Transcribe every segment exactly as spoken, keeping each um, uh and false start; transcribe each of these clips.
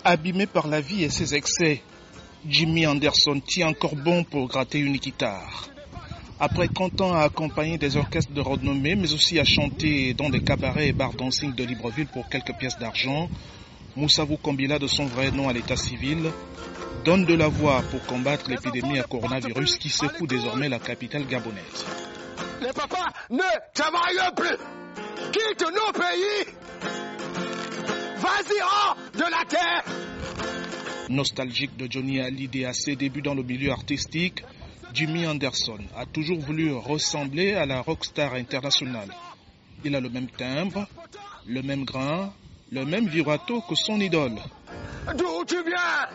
Abîmé par la vie et ses excès, Jimmy Anderson tient encore bon pour gratter une guitare. Après trente ans à accompagner des orchestres de renommée, mais aussi à chanter dans des cabarets et bars dancing de Libreville pour quelques pièces d'argent, Moussavou Kambila, de son vrai nom à l'état civil, donne de la voix pour combattre l'épidémie à coronavirus qui secoue désormais la capitale gabonaise. Les papas ne travaillent plus. Quitte nos pays. Vas-y hors de la terre. Nostalgique de Johnny Hallyday à ses débuts dans le milieu artistique, Jimmy Anderson a toujours voulu ressembler à la rockstar internationale. Il a le même timbre, le même grain, le même vibrato que son idole. D'où tu viens?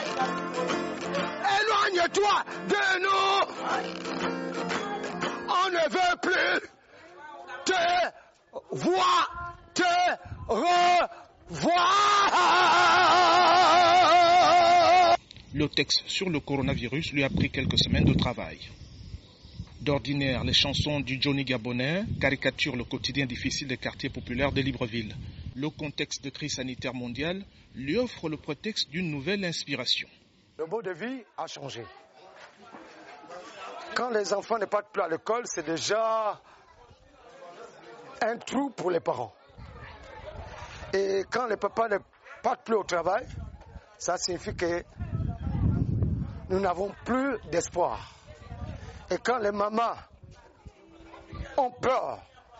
Éloigne-toi de nous. On ne veut plus te voir, te revoir. Le texte sur le coronavirus lui a pris quelques semaines de travail. D'ordinaire, les chansons du Johnny Gabonais caricaturent le quotidien difficile des quartiers populaires de Libreville. Le contexte de crise sanitaire mondiale lui offre le prétexte d'une nouvelle inspiration. Le mode de vie a changé. Quand les enfants ne partent plus à l'école, c'est déjà un trou pour les parents. Et quand les papas ne partent plus au travail, ça signifie que nous n'avons plus d'espoir. Et quand les mamans ont peur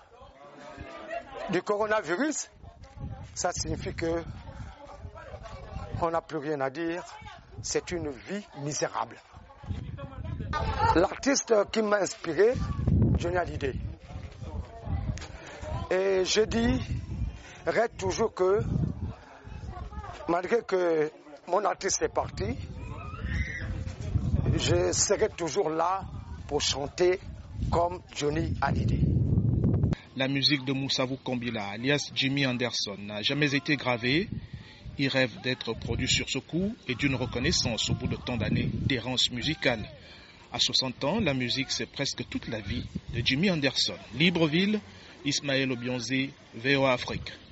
du coronavirus, ça signifie que on n'a plus rien à dire. C'est une vie misérable. L'artiste qui m'a inspiré, Johnny Hallyday. Et je dirais toujours que, malgré que mon artiste est parti, je serai toujours là pour chanter comme Johnny Hallyday. La musique de Moussavou Kambila, alias Jimmy Anderson, n'a jamais été gravée. Il rêve d'être produit sur ce coup et d'une reconnaissance au bout de tant d'années d'errance musicale. À soixante ans, la musique, c'est presque toute la vie de Jimmy Anderson. Libreville, Ismaël Obionzé, V O A Afrique.